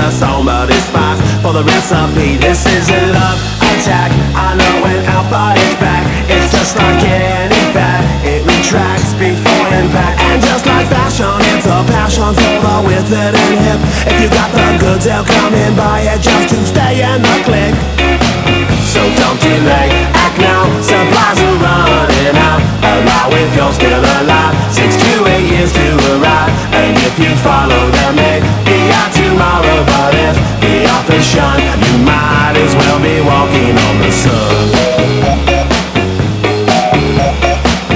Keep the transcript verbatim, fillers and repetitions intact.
somebody spies for the recipe. This is a love attack. I know it out, but it's back. It's just like any fad, it retracts before impact. And just like fashion, it's a passion for the withered and hip. If you got the goods, they'll come and buy it just to stay in the clique. So don't delay, act now, supplies are running out. Allow if you're still alive, six to eight years to arrive. And if you follow them, maybe out tomorrow. But if the author's shun, you might as well be walking on the sun.